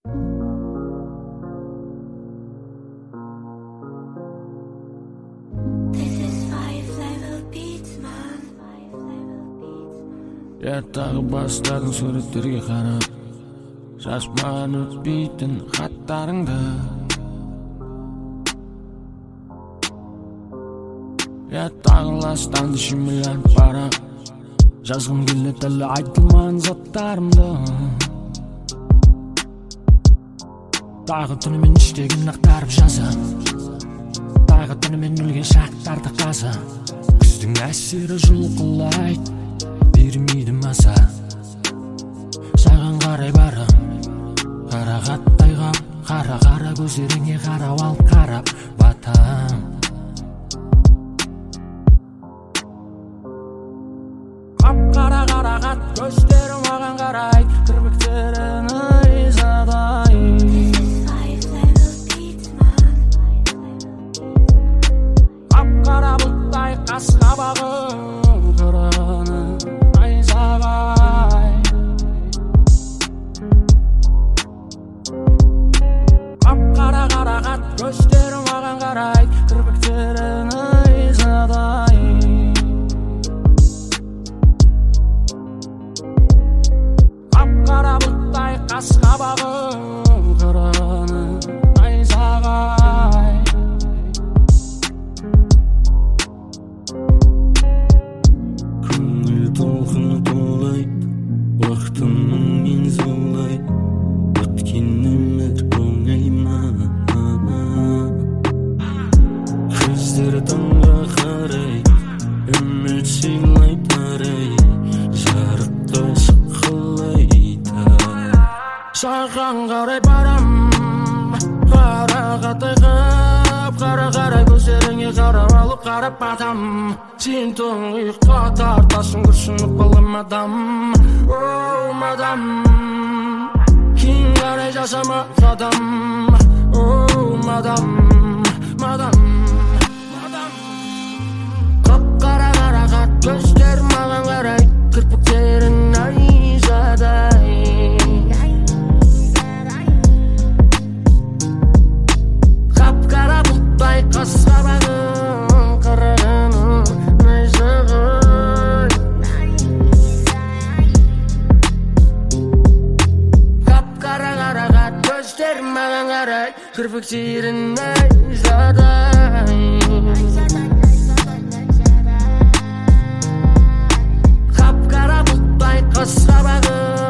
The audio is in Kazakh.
Тағы бастадың суреттерге қарап, шашпаған өтпейтін хаттарыңды. Тағы ластанды шимілянып бара, жазғым келді тілі айтылмаған заттарымды. Тағы түнімен іштеген ақтарып жазам, тағы түнімен өлген шақтарды қаза. Күздің әсері жұлқылайды, бермейді маса. Саған қарай барам, қарағаттай қап, қара көздеріңе қарап алып қарап батам. Қап-қара қарағат көздері маған қарай, кірпіктерін изадай. Қап-қара бұлттай қас-қабағым қырғыны найзағай. Қап-қара қарағат көздері маған қарай, кірпіктерін изадай. Қап-қара бұлттай қас-қабағым қырғыны найзағай. Көңіл толқыны толайды, уақытымның мен зулайды, өткен өмір оңайма. Көздері таңға қарай, үміт сыйлайды арай, жарыққа шыққылайды. Саған қарай барам, қарағаттай қап, қара көздеріңе қарап алып қарап батам. Сен тұңғиыққа тартасың күрсініп қалым адам. Оу мадам, кейін қарай жасама қадам. Оу мадам, қап-қара қарағат көздер маған қарай, кірпіктерін найзадай. Қап-қара бұлттай қас-қабағым қырғыны найзағай. Қап-қара қарағат көздер маған қарай, кірпіктерін найзадай. Қап-қара бұлттай қас-қабағым